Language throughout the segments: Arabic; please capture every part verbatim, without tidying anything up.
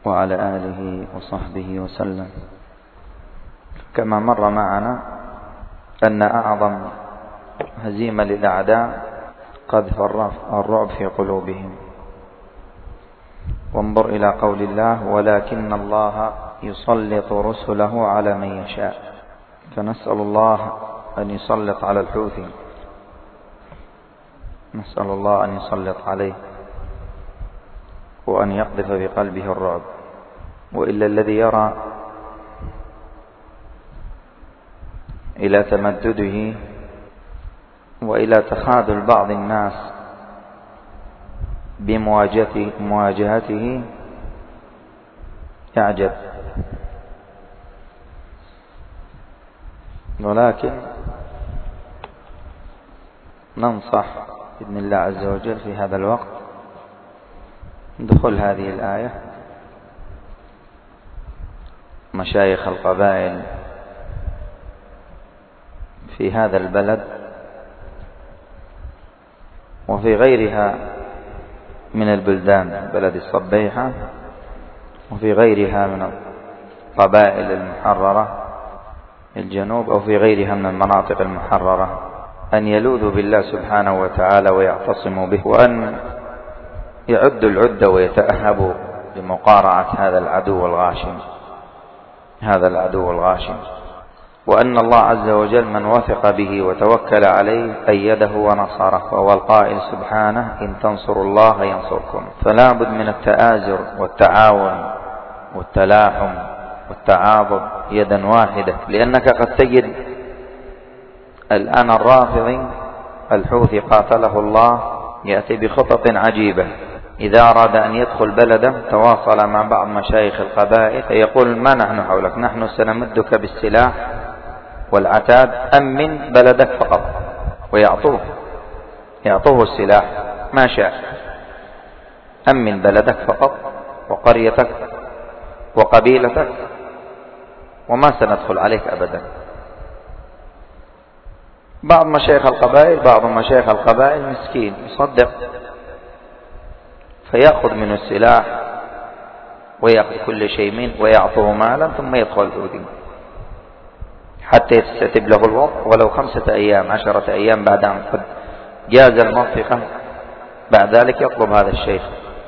وعلى آله وصحبه وسلم. كما مر معنا أن أعظم هزيمة للأعداء قذف الرعب في قلوبهم. وانظر إلى قول الله: ولكن الله يسلط رسله على من يشاء. فنسأل الله أن يسلط على الحوثي، نسأل الله أن يسلط عليه وأن يقذف بقلبه الرعب. وإلا الذي يرى إلى تمدده وإلى تخاذل بعض الناس بمواجهته يعجب. ولكن ننصح بإذن الله عز وجل في هذا الوقت دخول هذه الآية مشايخ القبائل في هذا البلد وفي غيرها من البلدان، بلد الصبيحة وفي غيرها من القبائل المحررة الجنوب أو في غيرها من المناطق المحررة، أن يلوذوا بالله سبحانه وتعالى ويعتصموا به، وأن يعدوا العدة ويتأهبوا لمقارعة هذا العدو الغاشم هذا العدو الغاشم وأن الله عز وجل من وثق به وتوكل عليه أيده ونصره، وهو القائل سبحانه: إن تنصروا الله ينصركم. فلا بد من التآزر والتعاون والتلاحم والتعاضد يدا واحدة، لأنك قد تجد الآن الرافضي الحوثي قاتله الله يأتي بخطط عجيبة. إذا أراد أن يدخل بلده تواصل مع بعض مشايخ القبائل فيقول: ما نحن حولك، نحن سنمدك بالسلاح والعتاد، أمن بلدك فقط. ويعطوه يعطوه السلاح ما شاء، أمن بلدك فقط وقريتك وقبيلتك وما سندخل عليك أبدا. بعض مشايخ القبائل بعض مشايخ القبائل مسكين يصدق، فيأخذ منه السلاح ويأخذ كل شيء منه ويعطوه مالا ثم يدخل الحوثي حتى يستتب له الوضع ولو خمسة أيام عشرة أيام بعد أن قد جاز المنطقة. بعد ذلك يطلب هذا الشيخ: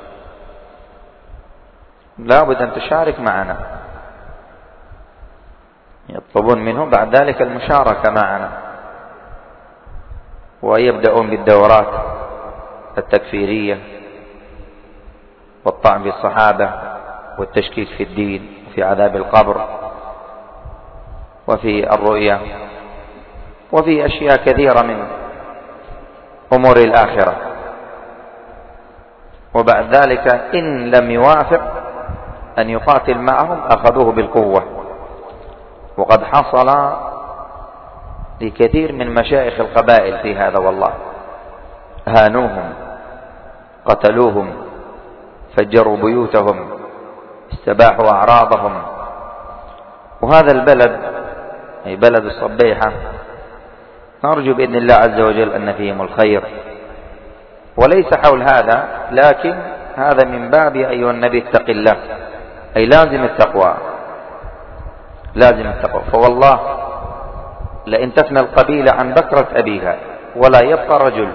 لا بد أن تشارك معنا. يطلبون منه بعد ذلك المشاركة معنا، ويبدأون بالدورات التكفيرية والطعن بالصحابة والتشكيك في الدين وفي عذاب القبر وفي الرؤيا وفي أشياء كثيرة من أمور الآخرة. وبعد ذلك إن لم يوافق أن يقاتل معهم أخذوه بالقوة. وقد حصل لكثير من مشايخ القبائل في هذا، والله هانوهم، قتلوهم، فجروا بيوتهم، استباحوا أعراضهم. وهذا البلد أي بلد الصبيحة نرجو بإذن الله عز وجل أن فيهم الخير، وليس حول هذا، لكن هذا من باب أيها النبي اتق الله، أي لازم التقوى لازم التقوى. فوالله لئن تفنى القبيلة عن بكرة أبيها ولا يبقى رجل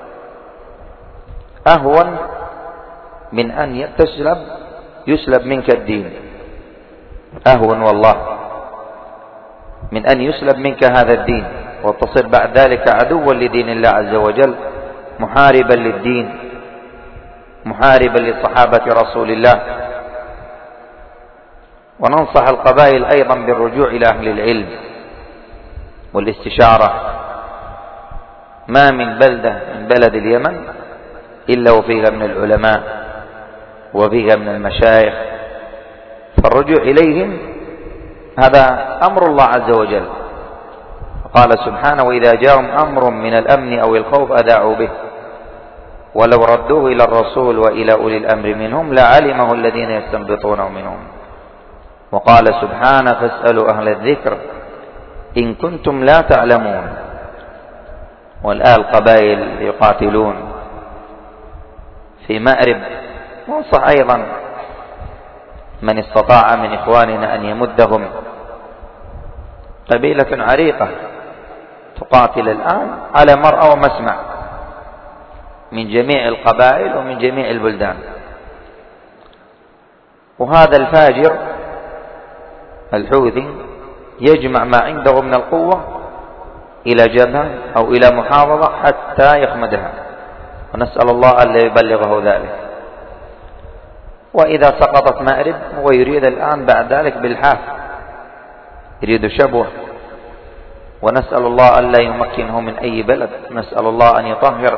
أهون من أن تسلب يسلب منك الدين، أهون والله من أن يسلب منك هذا الدين وتصير بعد ذلك عدوا لدين الله عز وجل، محاربا للدين، محاربا لصحابة رسول الله. وننصح القبائل أيضا بالرجوع إلى أهل العلم والاستشارة. ما من بلدة من بلد اليمن إلا وفيها من العلماء وفيها من المشايخ، فالرجوع إليهم هذا أمر الله عز وجل. قال سبحانه: وإذا جاءهم أمر من الأمن أو الخوف أذاعوا به ولو ردوه إلى الرسول وإلى أولي الأمر منهم لعلمه الذين يستنبطونه منهم. وقال سبحانه: فاسألوا أهل الذكر إن كنتم لا تعلمون. والآن القبائل يقاتلون في مأرب. وانصح أيضا من استطاع من إخواننا أن يمدهم. قبيلة عريقة تقاتل الآن على مرأى ومسمع من جميع القبائل ومن جميع البلدان، وهذا الفاجر الحوثي يجمع ما عنده من القوة إلى جبهة أو إلى محافظة حتى يخمدها، ونسأل الله ألا يبلغه ذلك. وإذا سقطت مأرب هو يريد الآن بعد ذلك بالحاف، يريد شبوة، ونسأل الله ألا يمكنه من أي بلد، نسأل الله أن يطهر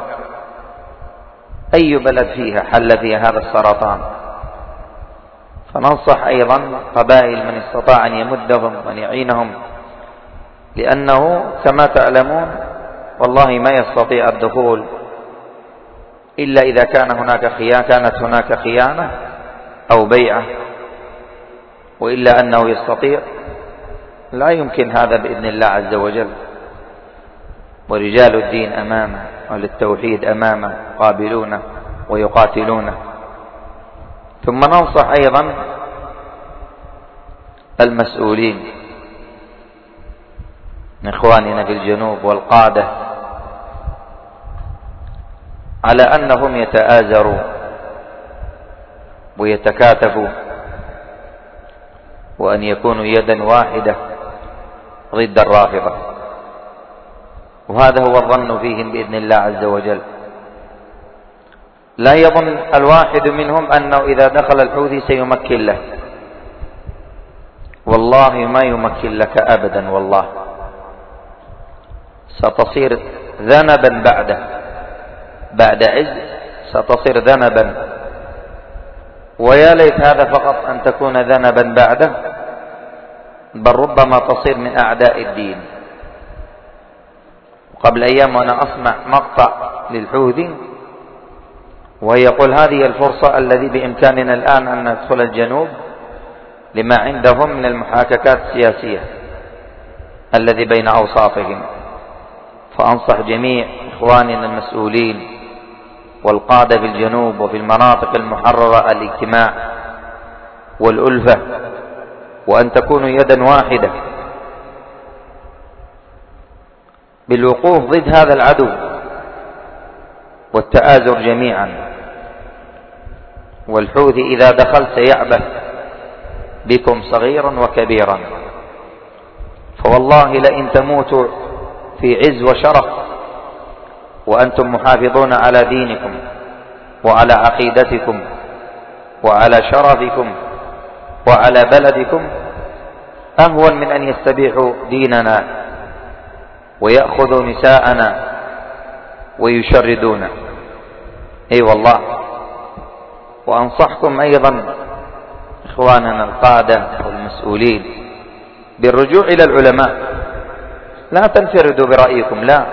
أي بلد فيها حل فيها هذا السرطان. فننصح أيضا قبائل من استطاع أن يمدهم وأن يعينهم، لأنه كما تعلمون والله ما يستطيع الدخول إلا إذا كان هناك خيانة كانت هناك خيانة أو بيعة، وإلا أنه يستطيع لا يمكن هذا بإذن الله عز وجل. ورجال الدين أمامه وللتوحيد أمامه قابلونه ويقاتلونه. ثم ننصح أيضا المسؤولين من إخواننا في الجنوب والقادة على أنهم يتآزروا ويتكاتفوا، وأن يكونوا يدا واحدة ضد الرافضة، وهذا هو الظن فيهم بإذن الله عز وجل. لا يظن الواحد منهم أنه إذا دخل الحوثي سيمكن له، والله ما يمكن لك أبدا، والله ستصير ذنبا بعده، بعد عز ستصير ذنبا، ويا ليت هذا فقط أن تكون ذنبا بعده، بل ربما تصير من أعداء الدين. قبل أيام وأنا أسمع مقطع للحوثي ويقول هذه الفرصة الذي بإمكاننا الآن أن ندخل الجنوب لما عندهم من المحاككات السياسية الذي بين أوساطهم. فأنصح جميع إخواننا المسؤولين والقادة في الجنوب وفي المناطق المحررة الاجتماع والألفة، وأن تكونوا يدا واحدة بالوقوف ضد هذا العدو والتآزر جميعا. والحوثي إذا دخل سيعبث بكم صغيرا وكبيرا، فوالله لئن تموتوا في عز وشرف وأنتم محافظون على دينكم وعلى عقيدتكم وعلى شرفكم وعلى بلدكم أهون من أن يستبيحوا ديننا ويأخذوا نساءنا ويشردون. أي والله. وأنصحكم أيضا إخواننا القادة والمسؤولين بالرجوع إلى العلماء، لا تنفردوا برأيكم، لا،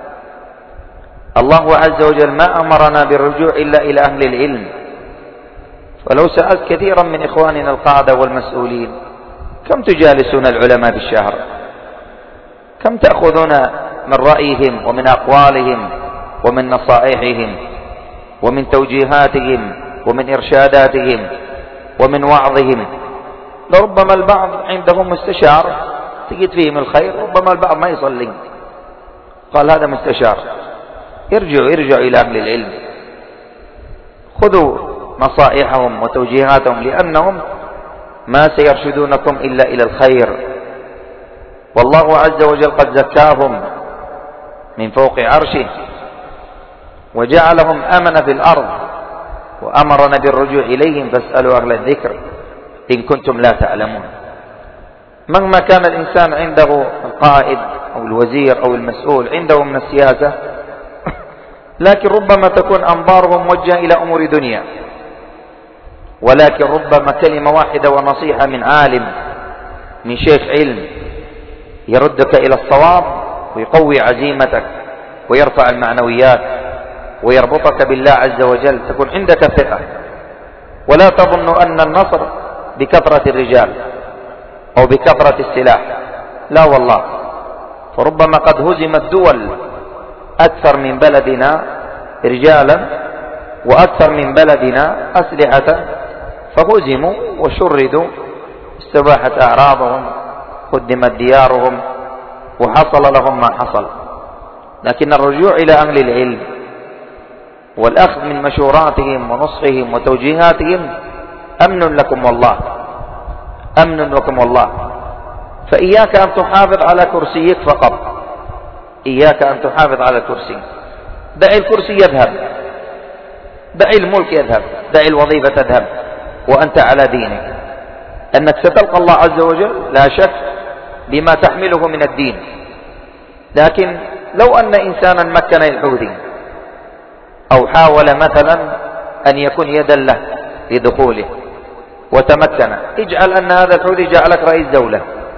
الله عز وجل ما أمرنا بالرجوع إلا إلى أهل العلم. فلو سألت كثيرا من إخواننا القادة والمسؤولين كم تجالسون العلماء بالشهر، كم تأخذون من رأيهم ومن أقوالهم ومن نصائحهم ومن توجيهاتهم ومن إرشاداتهم ومن وعظهم. لربما البعض عندهم مستشار تجد فيهم الخير، ربما البعض ما يصلي، قال هذا مستشار. ارجعوا ارجعوا إلى أهل العلم، خذوا نصائحهم وتوجيهاتهم، لأنهم ما سيرشدونكم إلا إلى الخير. والله عز وجل قد زكاهم من فوق عرشه وجعلهم أمن في الأرض، وأمرنا بالرجوع إليهم فاسألوا أهل الذكر إن كنتم لا تعلمون. مهما كان الإنسان عنده القائد أو الوزير أو المسؤول عنده من السياسة، لكن ربما تكون أنظارهم موجهة إلى أمور دنيا، ولكن ربما كلمة واحدة ونصيحة من عالم من شيخ علم يردك إلى الصواب ويقوي عزيمتك ويرفع المعنويات ويربطك بالله عز وجل، تكون عندك ثقة. ولا تظن أن النصر بكثرة الرجال أو بكثرة السلاح، لا والله، فربما قد هزمت دول أكثر من بلدنا رجالا وأكثر من بلدنا أسلحة فهزموا وشردوا، استباحت أعراضهم، قدمت ديارهم، وحصل لهم ما حصل. لكن الرجوع إلى أهل العلم والأخذ من مشوراتهم ونصحهم وتوجيهاتهم أمن لكم والله، أمن لكم والله. فإياك أن تحافظ على كرسيك فقط، إياك أن تحافظ على الكرسي. دع الكرسي يذهب، دع الملك يذهب، دع الوظيفة تذهب وأنت على دينك، أنك ستلقى الله عز وجل لا شك بما تحمله من الدين. لكن لو أن إنسانا مكن الحوثي أو حاول مثلا أن يكون يدا له لدخوله وتمكن، اجعل أن هذا الحوثي جعلك رئيس دولة،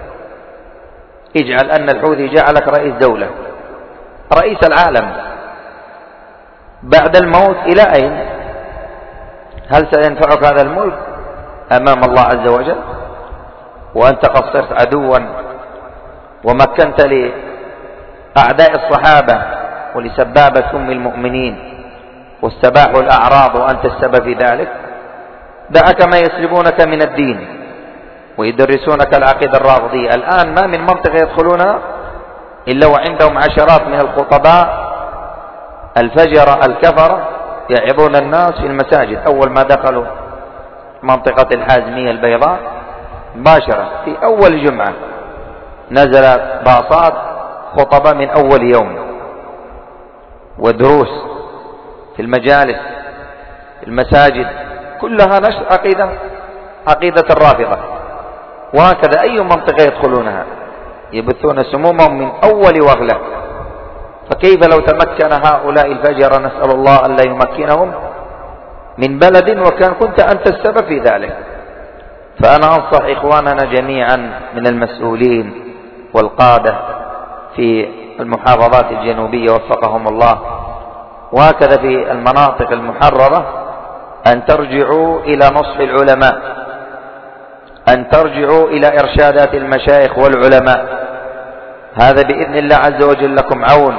اجعل أن الحوثي جعلك رئيس دولة، رئيس العالم. بعد الموت إلى أين؟ هل سينفعك هذا الملك أمام الله عز وجل وأنت قد صرت عدوا ومكنت لأعداء الصحابة ولسبابة أم المؤمنين واستباحوا الأعراض وأنت السبب في ذلك؟ دعك ما يسلبونك من الدين ويدرسونك العقيدة الرافضية. الآن ما من منطقة يدخلونها إلا وعندهم عشرات من الخطباء الفجرة الكفرة يعظون الناس في المساجد. أول ما دخلوا منطقة الحازمية البيضاء مباشرة في أول جمعة نزلت باصات خطبة من أول يوم ودروس في المجالس المساجد، كلها نشر عقيدة عقيدة الرافضة. وهكذا أي منطقة يدخلونها يبثون سمومهم من أول وغلة. فكيف لو تمكن هؤلاء الفجر، نسأل الله أن لا يمكنهم، من بلد وكان كنت أنت السبب في ذلك؟ فأنا أنصح إخواننا جميعا من المسؤولين والقادة في المحافظات الجنوبية وفقهم الله، وهكذا في المناطق المحررة، أن ترجعوا إلى نصح العلماء، أن ترجعوا إلى إرشادات المشايخ والعلماء. هذا بإذن الله عز وجل لكم عون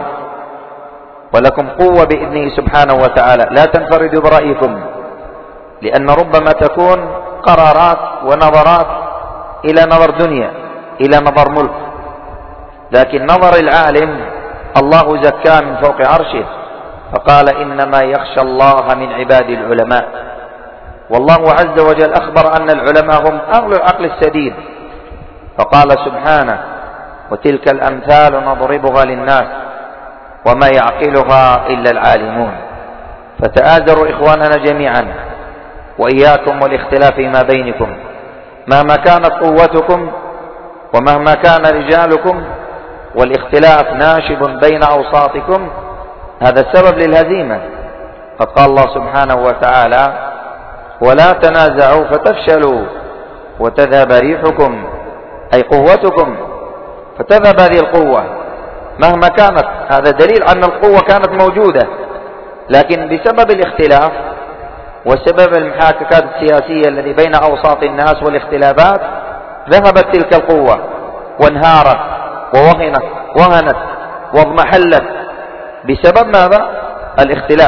ولكم قوة بإذنه سبحانه وتعالى. لا تنفردوا برأيكم، لأن ربما تكون قرارات ونظرات إلى نظر دنيا، إلى نظر ملك، لكن نظر العالم الله زكاه من فوق عرشه، فقال إنما يخشى الله من عباد العلماء. والله عز وجل أخبر أن العلماء هم أهل العقل السديد، فقال سبحانه وتلك الأمثال نضربها للناس وما يعقلها إلا العالمون. فتآزروا إخواننا جميعا وإياكم والاختلاف فيما بينكم، مهما كانت قوتكم ومهما كان رجالكم، والاختلاف ناشب بين أوساطكم، هذا السبب للهزيمة. قد قال الله سبحانه وتعالى ولا تنازعوا فتفشلوا وتذهب ريحكم، أي قوتكم، فتذهب هذه القوة مهما كانت. هذا دليل أن القوة كانت موجودة، لكن بسبب الاختلاف وسبب المحاككات السياسية التي بين أوساط الناس والاختلافات ذهبت تلك القوة وانهارت ووهنت وهنت واضمحلت بسبب ماذا؟ الاختلاف.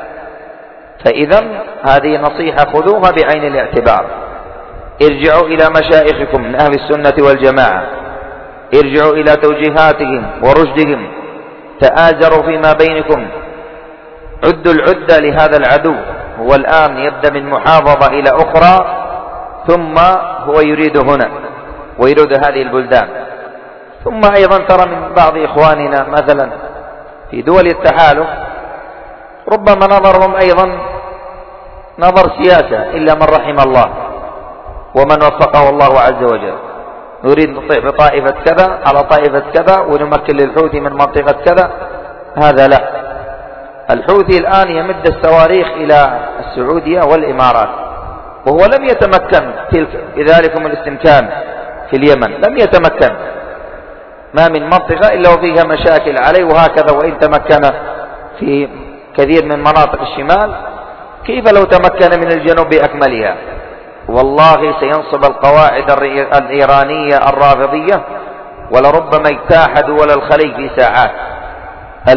فإذا هذه نصيحة خذوها بعين الاعتبار. ارجعوا إلى مشايخكم من أهل السنة والجماعة، ارجعوا إلى توجيهاتهم ورشدهم، تآزروا فيما بينكم، عدوا العدة لهذا العدو. هو الآن يبدأ من محافظة إلى أخرى، ثم هو يريد هنا ويريد هذه البلدان. ثم أيضا ترى من بعض إخواننا مثلا في دول التحالف ربما نظرهم أيضا نظر سياسة، إلا من رحم الله ومن وفقه الله عز وجل. نريد نطيع بطائفة كذا على طائفة كذا ونمكن للحوثي من منطقة كذا، هذا لا. الحوثي الآن يمد الصواريخ إلى السعودية والإمارات، وهو لم يتمكن بذلكم الاستمكان في اليمن، لم يتمكن. ما من منطقة إلا وفيها مشاكل عليه، وهكذا وإن تمكن في كثير من مناطق الشمال، كيف لو تمكن من الجنوب بأكملها؟ والله سينصب القواعد الإيرانية الرافضية ولربما اجتاح دول الخليج في ساعات.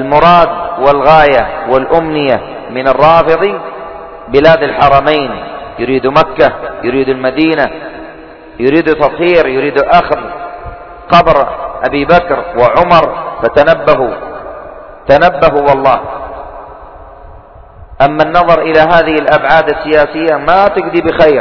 المراد والغاية والأمنية من الرافض بلاد الحرمين يريد مكة، يريد المدينة، يريد تطهير، يريد أخذ قبر أبي بكر وعمر. فتنبهوا تنبهوا والله. أما النظر إلى هذه الأبعاد السياسية ما تقضي بخير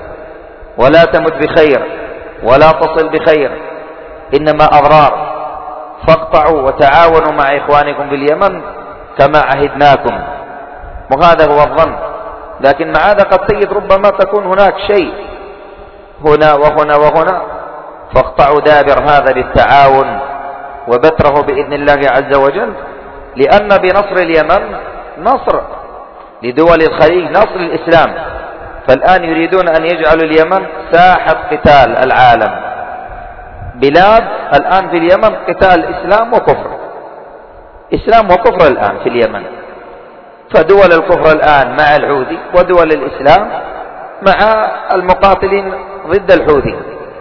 ولا تمت بخير ولا تصل بخير، إنما أضرار. فاقطعوا وتعاونوا مع إخوانكم في اليمن كما عهدناكم. وهذا هو الظن، لكن مع هذا قد تجد ربما تكون هناك شيء هنا وهنا وهنا، فاقطعوا دابر هذا بالتعاون وبتره بإذن الله عز وجل، لأن بنصر اليمن نصر لدول الخليج، نصر الإسلام. فالآن يريدون أن يجعلوا اليمن ساحة قتال العالم. بلاد الآن في اليمن قتال إسلام وكفر، إسلام وكفر الآن في اليمن. فدول الكفر الآن مع الحوثي، ودول الإسلام مع المقاتلين ضد الحوثي.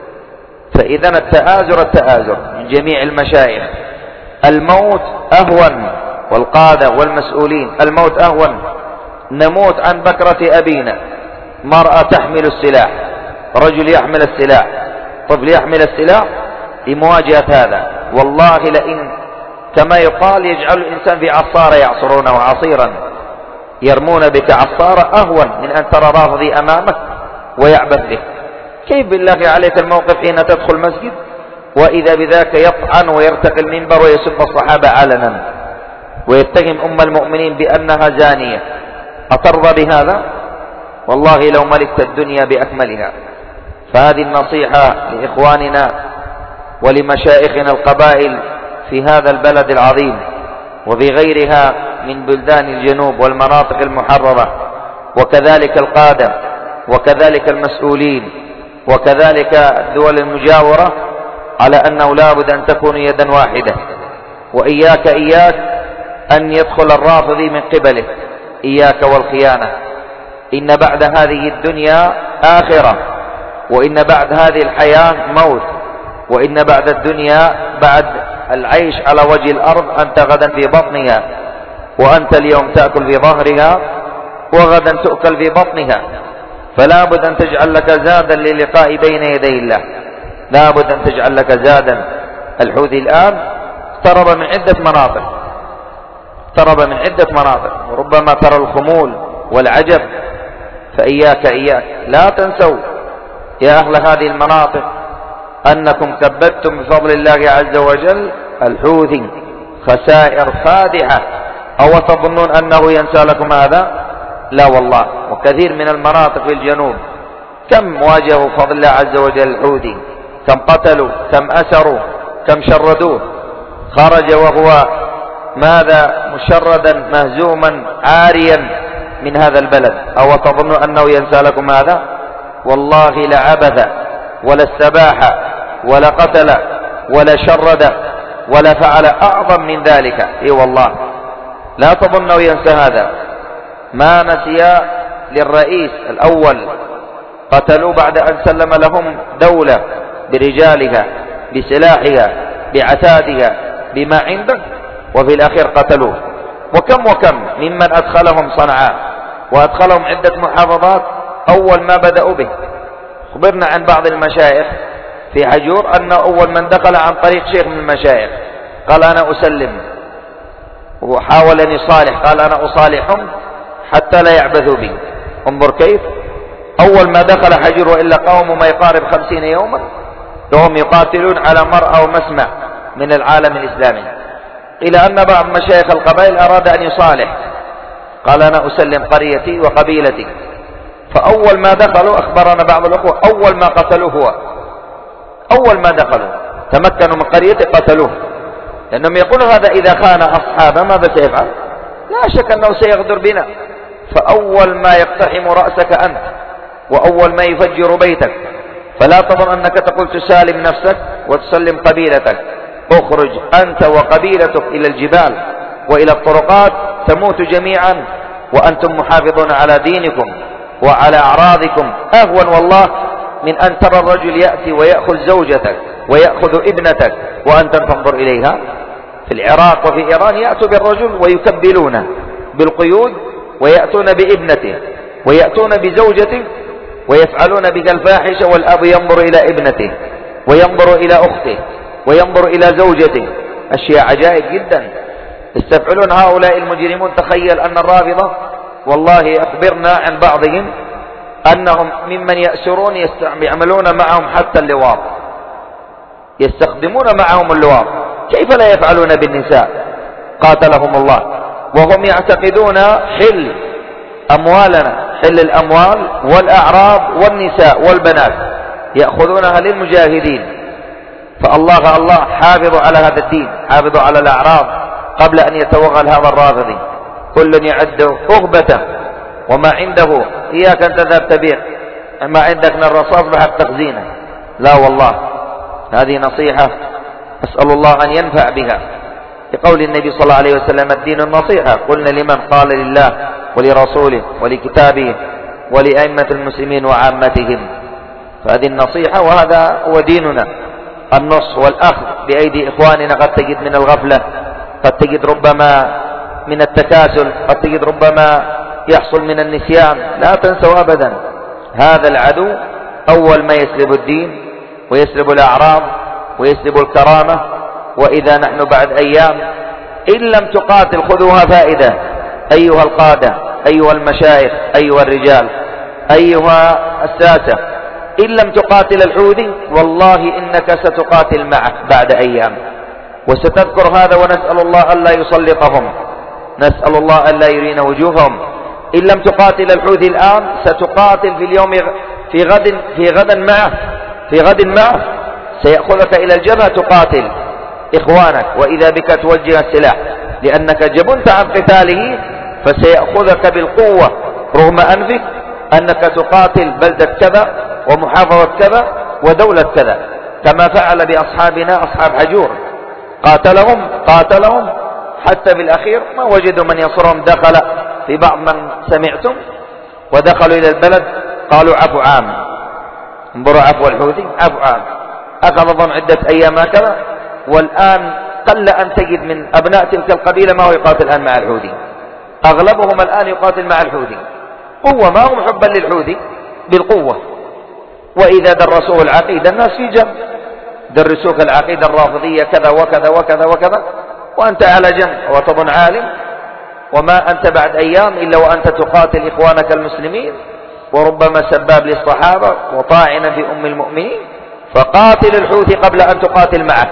فإذا التآزر التآزر من جميع المشايخ. الموت أهون، والقادة والمسؤولين الموت أهون. نموت عن بكرة أبينا، مرأة تحمل السلاح، رجل يحمل السلاح، طفل يحمل السلاح لمواجهة هذا. والله لئن كما يقال يجعل الإنسان في عصارة يعصرونه عصيرا، يرمون بك عصارة أهون من أن ترى رافضي أمامك ويعبث بك. كيف بالله عليك الموقف حين تدخل مسجد وإذا بذاك يطعن ويرتقي المنبر ويسب الصحابة علنا ويتهم أم المؤمنين بأنها زانية؟ أترضى بهذا؟ والله لو ملكت الدنيا بأكملها. فهذه النصيحة لإخواننا ولمشائخنا القبائل في هذا البلد العظيم وفي غيرها من بلدان الجنوب والمناطق المحررة، وكذلك القادة وكذلك المسؤولين وكذلك الدول المجاورة، على أنه لا بد أن تكون يدا واحدة. وإياك إياك أن يدخل الرافضي من قبله، إياك والخيانة. إن بعد هذه الدنيا آخرة، وإن بعد هذه الحياة موت، وإن بعد الدنيا بعد العيش على وجه الأرض أنت غدا في بطنها، وأنت اليوم تأكل في ظهرها وغدا تؤكل في بطنها. فلا بد أن تجعل لك زادا للقاء بين يدي الله، لا بد أن تجعل لك زادا. الحوثي الآن اقترب من عدة مناطق، اقترب من عدة مناطق، وربما ترى الخمول والعجب. فإياك إياك لا تنسوا يا أهل هذه المناطق أنكم كبدتم بفضل الله عز وجل الحوثي خسائر فادحة. أو تظنون أنه ينسى لكم هذا؟ لا والله. وكثير من المناطق في الجنوب كم واجهوا بفضل الله عز وجل الحوثي، كم قتلوا، كم أسروا، كم شردوه. خرج وهو ماذا؟ مشردا مهزوما عاريا من هذا البلد. أو تظنوا أنه ينسى لكم هذا؟ والله لا عبث ولا استباح ولا قتل ولا شرد ولا فعل أعظم من ذلك. إي والله لا تظنوا ينسى هذا. ما نسي للرئيس الأول، قتلوا بعد أن سلم لهم دولة برجالها بسلاحها بعتادها بما عنده، وفي الأخير قتلوه. وكم وكم ممن أدخلهم صنعاء وأدخلهم عدة محافظات أول ما بدأوا به. خبرنا عن بعض المشايخ في حجور أن أول من دخل عن طريق شيخ من المشايخ قال أنا أسلم، وحاول أن يصالح، قال أنا أصالحهم حتى لا يعبثوا بي. انظر كيف أول ما دخل حجور، وإلا قوم ما يقارب خمسين يوما وهم يقاتلون على مرأى ومسمع من العالم الإسلامي. إلى أن بعض مشايخ القبائل أراد أن يصالح، قال أنا أسلم قريتي وقبيلتي. فأول ما دخلوا أخبرنا بعض الأخوة أول ما قتلوه هو، أول ما دخلوا تمكنوا من قريته قتلوه، لأنهم يقولون هذا إذا خان أصحابه ماذا سيفعل؟ لا شك أنه سيغدر بنا. فأول ما يقتحم رأسك أنت، وأول ما يفجر بيتك، فلا تظن أنك تقول تسالم نفسك وتسلم قبيلتك. اخرج أنت وقبيلتك إلى الجبال وإلى الطرقات، تموت جميعا وأنتم محافظون على دينكم وعلى أعراضكم. أهون والله من أن ترى الرجل يأتي ويأخذ زوجتك ويأخذ ابنتك وأنت تنظر إليها. في العراق وفي إيران يأتوا بالرجل ويكبلونه بالقيود، ويأتون بابنته ويأتون بزوجته ويفعلون بك الفاحشة والأب ينظر إلى ابنته وينظر إلى أخته وينظر إلى زوجته، أشياء عجائب جدا يستفعلون هؤلاء المجرمون. تخيل أن الرافضة والله أخبرنا عن بعضهم أنهم ممن يأسرون يعملون معهم حتى اللواط، يستخدمون معهم اللواط. كيف لا يفعلون بالنساء قاتلهم الله، وهم يعتقدون حل أموالنا، حل الأموال والأعراض والنساء والبنات يأخذونها للمجاهدين. فالله الله حافظوا على هذا الدين، حافظوا على الأعراض قبل أن يتوغل هذا الرافضي. كل يعد أغبته وما عنده إياك أن تذهب تبيع ما عندك من الرصاص بحق تخزينه. لا والله، هذه نصيحة أسأل الله أن ينفع بها. لقول النبي صلى الله عليه وسلم الدين النصيحة، قلنا لمن؟ قال لله ولرسوله ولكتابه ولأئمة المسلمين وعامتهم. فهذه النصيحة وهذا هو ديننا، النصح والأخذ بأيدي إخواننا. قد تجد من الغفلة، قد تجد ربما من التكاسل، قد تجد ربما يحصل من النسيان. لا تنسوا أبدا هذا العدو أول ما يسلب الدين ويسلب الأعراض ويسلب الكرامة. وإذا نحن بعد أيام إن لم تقاتل خذوها فائدة أيها القادة، أيها المشايخ، أيها الرجال، أيها الساسة، إن لم تقاتل الحوثي والله إنك ستقاتل معه بعد أيام، وستذكر هذا. ونسأل الله ألا يسلطهم، نسأل الله ألا يرينا وجوههم. إن لم تقاتل الحوثي الآن ستقاتل في اليوم في غد في غدا معه في غد معه سيأخذك إلى الجبهة تقاتل إخوانك، وإذا بك توجه السلاح لأنك جبنت عن قتاله فسيأخذك بالقوة رغم أنفك أنك تقاتل بلدة كذا ومحافظة كذا ودولة كذا، كما فعل بأصحابنا أصحاب حجور. قاتلهم قاتلهم حتى بالأخير ما وجدوا من ينصرهم. دخل في بعض من سمعتم ودخلوا إلى البلد قالوا عفو عام، انظروا عفو الحوثي عفو عام، أخذهم عدة أيام هكذا. والآن قل أن تجد من أبناء تلك القبيلة ما هو يقاتل الآن مع الحوثي، أغلبهم الآن يقاتل مع الحوثي قوة، ما هم حبا للحوثي بالقوة. وإذا درسوه العقيدة الناس في جنب، درسوك العقيدة الرافضية كذا وكذا وكذا وكذا وأنت على جنب وتظن عالم، وما أنت بعد أيام إلا وأنت تقاتل إخوانك المسلمين، وربما سباب للصحابة وطاعنا في أم المؤمنين. فقاتل الحوثي قبل أن تقاتل معه.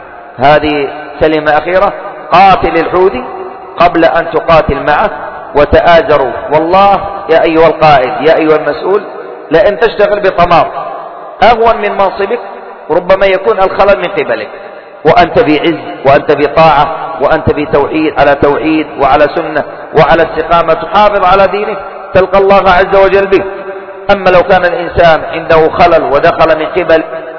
هذه كلمة أخيرة، قاتل الحوثي قبل أن تقاتل معه وتآزروا. والله يا أيها القائد يا أيها المسؤول لأن تشتغل بطماط أهون من منصبك، ربما يكون الخلل من قبلك، وأنت في عز وأنت في طاعة وأنت في توحيد على توحيد وعلى سنة وعلى استقامة، تحافظ على دينك تلقى الله عز وجل به. أما لو كان الإنسان عنده خلل ودخل من قبل